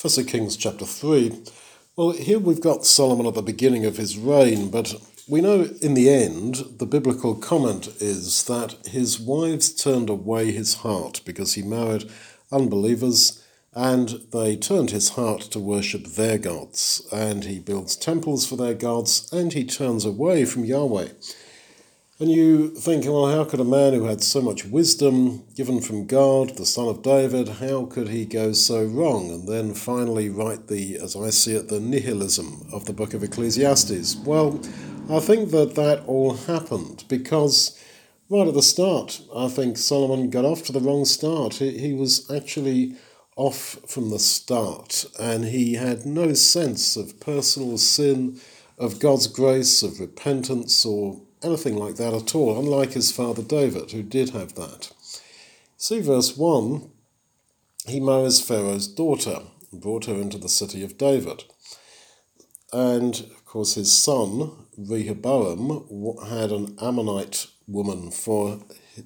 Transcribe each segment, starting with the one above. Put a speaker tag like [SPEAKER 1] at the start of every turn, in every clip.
[SPEAKER 1] 1 Kings chapter 3. Well, here we've got Solomon at the beginning of his reign, but we know in the end the biblical comment is that his wives turned away his heart because he married unbelievers and they turned his heart to worship their gods, and he builds temples for their gods and he turns away from Yahweh. And you think, well, how could a man who had so much wisdom given from God, the son of David, how could he go so wrong and then finally write as I see it, the nihilism of the book of Ecclesiastes? Well, I think that all happened because right at the start, I think Solomon got off to the wrong start. He was actually off from the start, and he had no sense of personal sin, of God's grace, of repentance, or anything like that at all, unlike his father David, who did have that. See verse 1, he marries Pharaoh's daughter and brought her into the city of David. And, of course, his son, Rehoboam, had an Ammonite woman for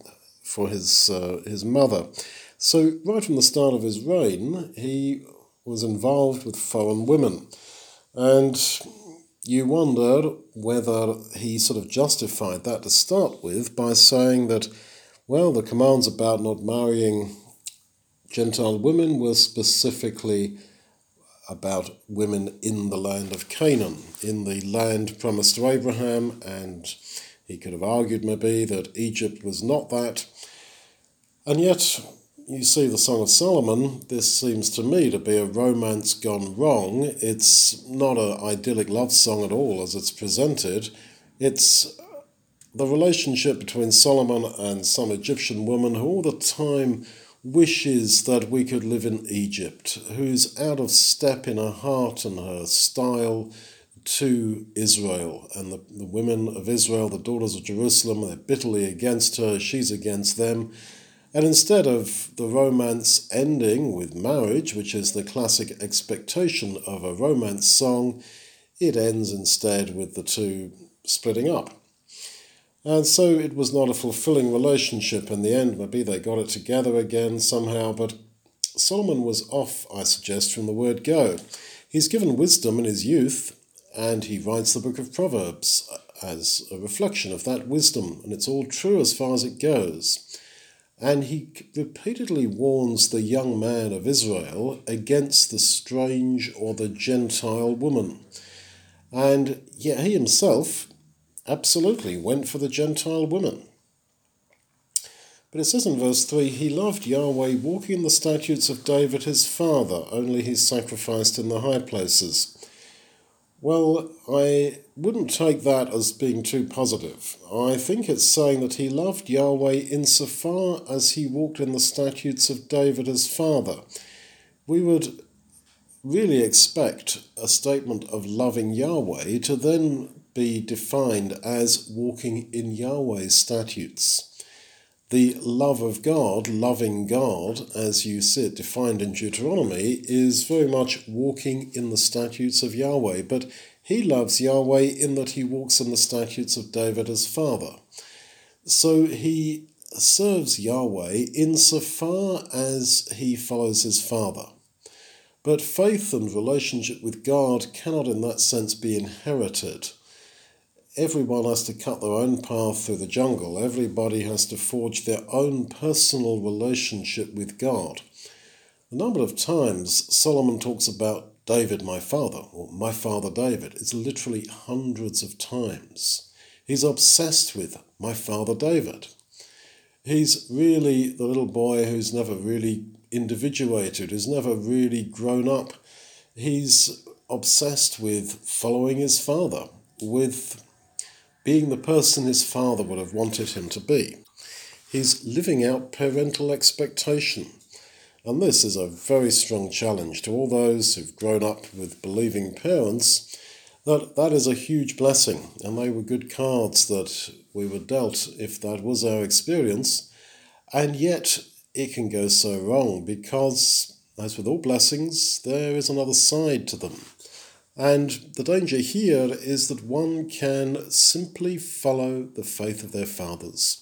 [SPEAKER 1] his mother. So right from the start of his reign, he was involved with foreign women. And you wonder whether he sort of justified that to start with by saying that, well, the commands about not marrying Gentile women were specifically about women in the land of Canaan, in the land promised to Abraham, and he could have argued maybe that Egypt was not that. And yet, you see the Song of Solomon, this seems to me to be a romance gone wrong. It's not an idyllic love song at all as it's presented. It's the relationship between Solomon and some Egyptian woman who all the time wishes that we could live in Egypt, who's out of step in her heart and her style to Israel. And the women of Israel, the daughters of Jerusalem, they're bitterly against her, she's against them. And instead of the romance ending with marriage, which is the classic expectation of a romance song, it ends instead with the two splitting up. And so it was not a fulfilling relationship in the end. Maybe they got it together again somehow, but Solomon was off, I suggest, from the word go. He's given wisdom in his youth, and he writes the book of Proverbs as a reflection of that wisdom, and it's all true as far as it goes. And he repeatedly warns the young man of Israel against the strange or the Gentile woman. And yet he himself absolutely went for the Gentile woman. But it says in verse 3, he loved Yahweh, walking in the statutes of David his father, only he sacrificed in the high places. Well, I wouldn't take that as being too positive. I think it's saying that he loved Yahweh insofar as he walked in the statutes of David his father. We would really expect a statement of loving Yahweh to then be defined as walking in Yahweh's statutes. The love of God, loving God, as you see it defined in Deuteronomy, is very much walking in the statutes of Yahweh. But he loves Yahweh in that he walks in the statutes of David his father. So he serves Yahweh insofar as he follows his father. But faith and relationship with God cannot in that sense be inherited. Everyone has to cut their own path through the jungle. Everybody has to forge their own personal relationship with God. A number of times Solomon talks about David, my father, or my father David. It's literally hundreds of times. He's obsessed with my father David. He's really the little boy who's never really individuated, who's never really grown up. He's obsessed with following his father, with being the person his father would have wanted him to be. He's living out parental expectation. And this is a very strong challenge to all those who've grown up with believing parents. That is a huge blessing, and they were good cards that we were dealt if that was our experience. And yet it can go so wrong because, as with all blessings, there is another side to them. And the danger here is that one can simply follow the faith of their fathers.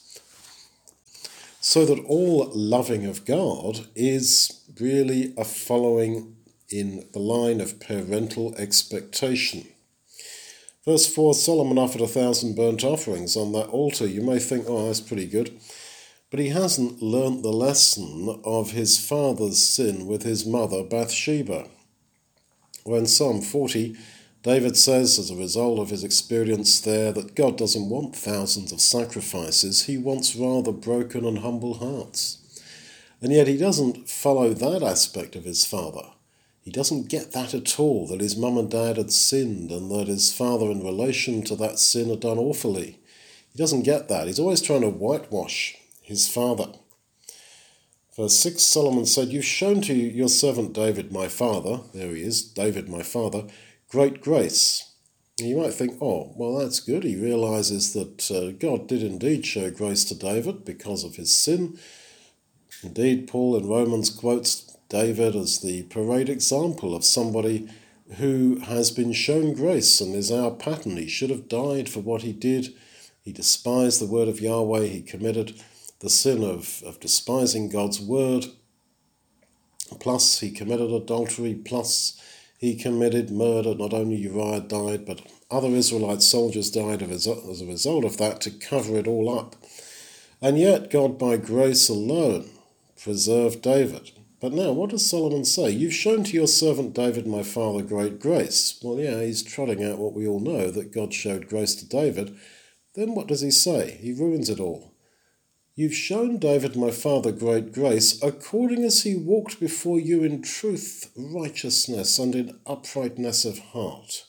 [SPEAKER 1] So that all loving of God is really a following in the line of parental expectation. Verse 4, Solomon offered 1,000 burnt offerings on that altar. You may think, oh, that's pretty good. But he hasn't learnt the lesson of his father's sin with his mother Bathsheba. Well, in Psalm 40, David says, as a result of his experience there, that God doesn't want thousands of sacrifices. He wants rather broken and humble hearts. And yet he doesn't follow that aspect of his father. He doesn't get that at all, that his mum and dad had sinned and that his father in relation to that sin had done awfully. He doesn't get that. He's always trying to whitewash his father. Verse 6, Solomon said, "You've shown to your servant David, my father," there he is, David, my father, "great grace." And you might think, oh, well, that's good. He realizes that God did indeed show grace to David because of his sin. Indeed, Paul in Romans quotes David as the parade example of somebody who has been shown grace and is our pattern. He should have died for what he did. He despised the word of Yahweh. He committed the sin of despising God's word. Plus, he committed adultery. Plus, he committed murder. Not only Uriah died, but other Israelite soldiers died as a result of that to cover it all up. And yet, God, by grace alone, preserved David. But now, what does Solomon say? "You've shown to your servant David, my father, great grace." Well, yeah, he's trotting out what we all know, that God showed grace to David. Then what does he say? He ruins it all. "You've shown David, my father, great grace, according as he walked before you in truth, righteousness, and in uprightness of heart."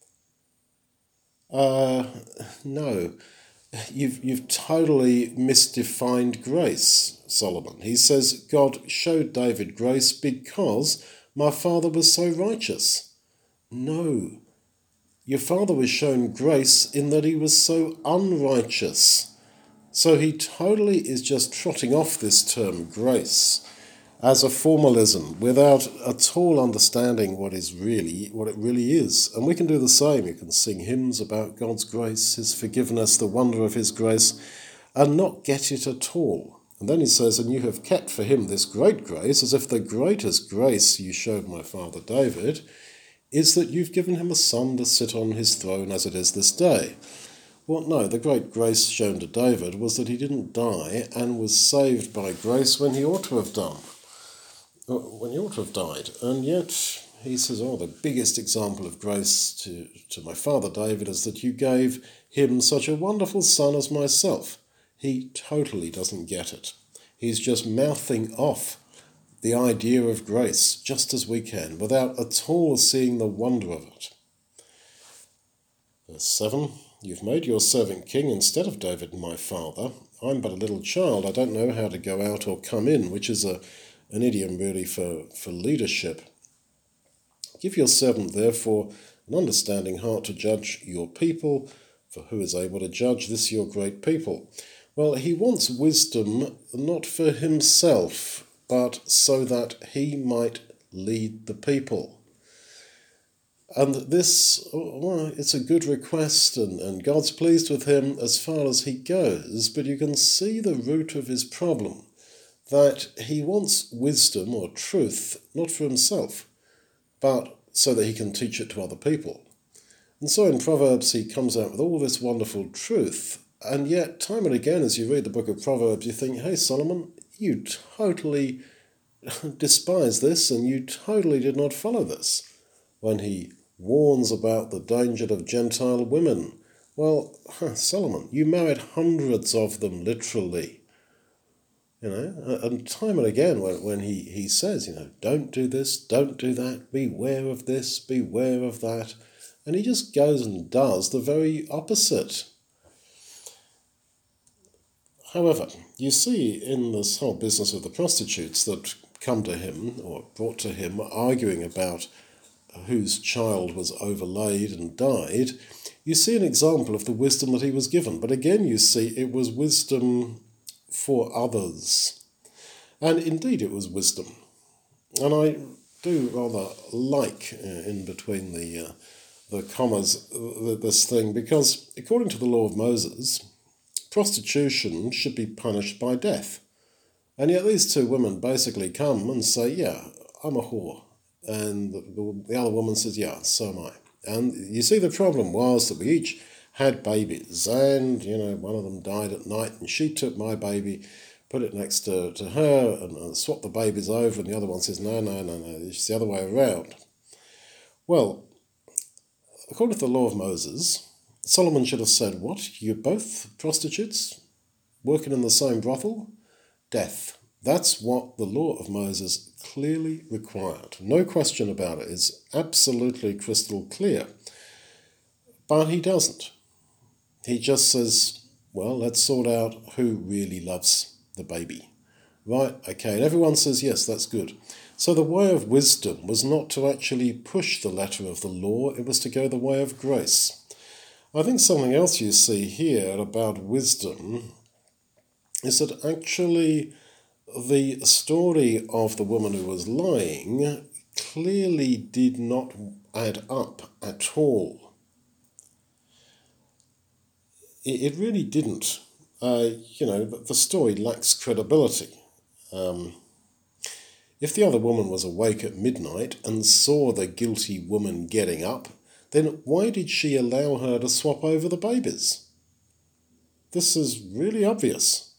[SPEAKER 1] No. You've totally misdefined grace, Solomon. He says God showed David grace because my father was so righteous. No. Your father was shown grace in that he was so unrighteous. So he totally is just trotting off this term grace as a formalism without at all understanding what it really is. And we can do the same. You can sing hymns about God's grace, his forgiveness, the wonder of his grace, and not get it at all. And then he says, "And you have kept for him this great grace," as if the greatest grace you showed my father David is that you've given him a son to sit on his throne as it is this day. Well, no, the great grace shown to David was that he didn't die and was saved by grace when he ought to have died. And yet he says, oh, the biggest example of grace to my father David is that you gave him such a wonderful son as myself. He totally doesn't get it. He's just mouthing off the idea of grace just as we can, without at all seeing the wonder of it. Verse 7, "You've made your servant king instead of David my father. I'm but a little child. I don't know how to go out or come in," which is an idiom really for leadership. "Give your servant, therefore, an understanding heart to judge your people, for who is able to judge this your great people?" Well, he wants wisdom not for himself, but so that he might lead the people. And this, well, it's a good request, and God's pleased with him as far as he goes, but you can see the root of his problem, that he wants wisdom or truth, not for himself, but so that he can teach it to other people. And so in Proverbs he comes out with all this wonderful truth, and yet time and again as you read the book of Proverbs you think, hey Solomon, you totally despise this and you totally did not follow this. When he warns about the danger of Gentile women, well, Solomon, you married hundreds of them literally. And time and again when he says, don't do this, don't do that, beware of this, beware of that, and he just goes and does the very opposite. However, you see in this whole business of the prostitutes that come to him, or brought to him, arguing about whose child was overlaid and died, you see an example of the wisdom that he was given. But again, you see it was wisdom for others. And indeed it was wisdom. And I do rather like, in between the commas, this thing, because according to the law of Moses, prostitution should be punished by death. And yet these two women basically come and say, yeah, I'm a whore. And the other woman says, yeah, so am I. And you see, the problem was that we each had babies, and, one of them died at night, and she took my baby, put it next to her, and swapped the babies over, and the other one says, no, it's the other way around. Well, according to the law of Moses, Solomon should have said, what, you're both prostitutes, working in the same brothel? Death. That's what the law of Moses clearly required. No question about it. It's absolutely crystal clear. But he doesn't. He just says, well, let's sort out who really loves the baby. Right, okay, and everyone says, yes, that's good. So the way of wisdom was not to actually push the letter of the law, it was to go the way of grace. I think something else you see here about wisdom is that actually the story of the woman who was lying clearly did not add up at all. It really didn't. The story lacks credibility. If the other woman was awake at midnight and saw the guilty woman getting up, then why did she allow her to swap over the babies? This is really obvious.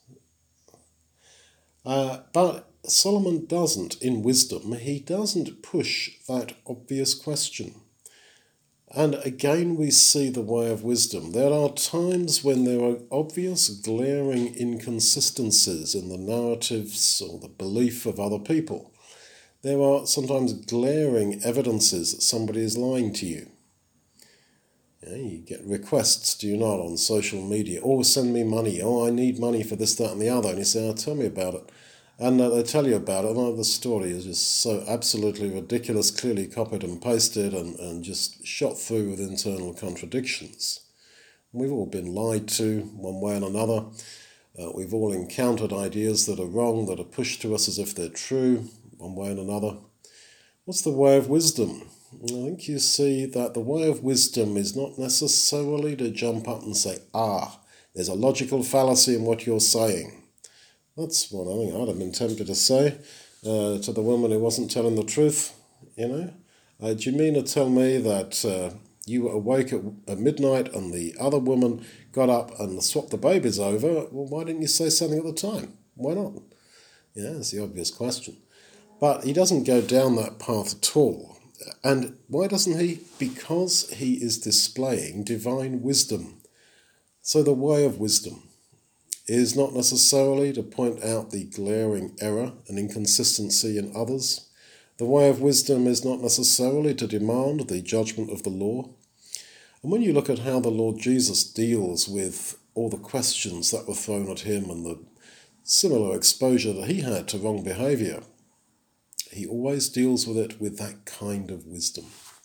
[SPEAKER 1] But Solomon doesn't, in wisdom, he doesn't push that obvious question. And again we see the way of wisdom. There are times when there are obvious, glaring inconsistencies in the narratives or the belief of other people. There are sometimes glaring evidences that somebody is lying to you. You get requests, do you not, on social media. Oh, send me money. Oh, I need money for this, that and the other. And you say, oh, tell me about it. And they tell you about it, and the story is just so absolutely ridiculous, clearly copied and pasted and just shot through with internal contradictions. We've all been lied to one way or another. We've all encountered ideas that are wrong, that are pushed to us as if they're true, one way or another. What's the way of wisdom? I think you see that the way of wisdom is not necessarily to jump up and say, there's a logical fallacy in what you're saying. That's what I think I'd have been tempted to say to the woman who wasn't telling the truth, do you mean to tell me that you were awake at midnight and the other woman got up and swapped the babies over? Well, why didn't you say something at the time? Why not? That's the obvious question. But he doesn't go down that path at all. And why doesn't he? Because he is displaying divine wisdom. So the way of wisdom is not necessarily to point out the glaring error and inconsistency in others. The way of wisdom is not necessarily to demand the judgment of the law. And when you look at how the Lord Jesus deals with all the questions that were thrown at him and the similar exposure that he had to wrong behaviour, he always deals with it with that kind of wisdom.